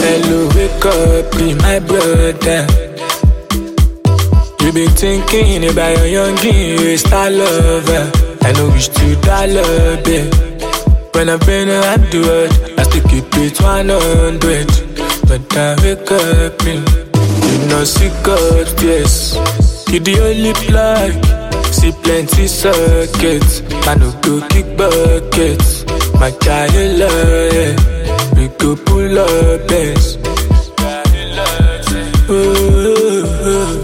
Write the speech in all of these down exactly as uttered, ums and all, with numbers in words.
mellow, wake up, be my brother. You been thinking about your youngin', you a star lover. I know wish to die love it. When I've been around the world, I still keep it one hundred. But I wake up, in, you know see God, yes. You the only plug, see plenty sockets. Man no go kick buckets. My child love, yeah. We go pull up best. Oh, oh, oh.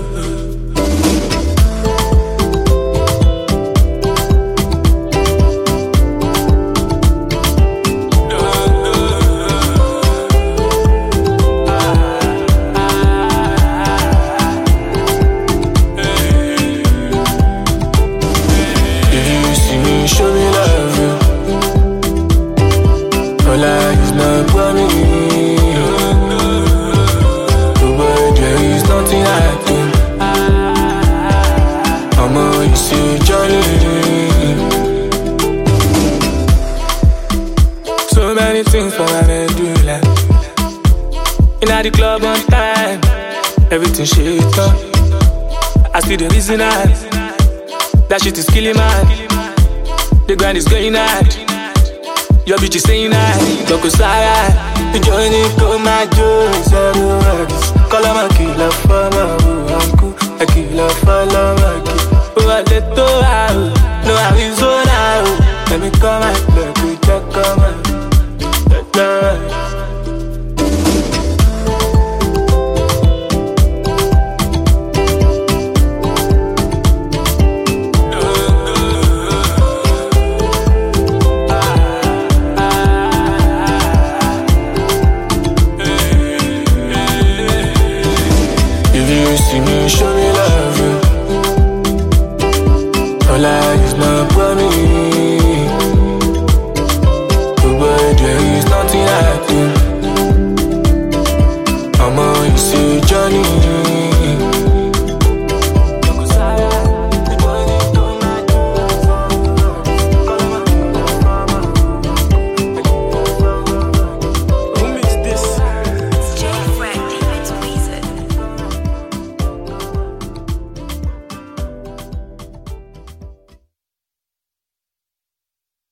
Things for my medulla. In the club on time, everything shit up. I see the reason I that shit is killing man. The grind is going hard. Your bitch is saying I Doko Sarah, the journey go my joys everywhere. Call on my killer for my uncle, a killer for my kid. Oh, I let go out, no Arizona. Let me come and look.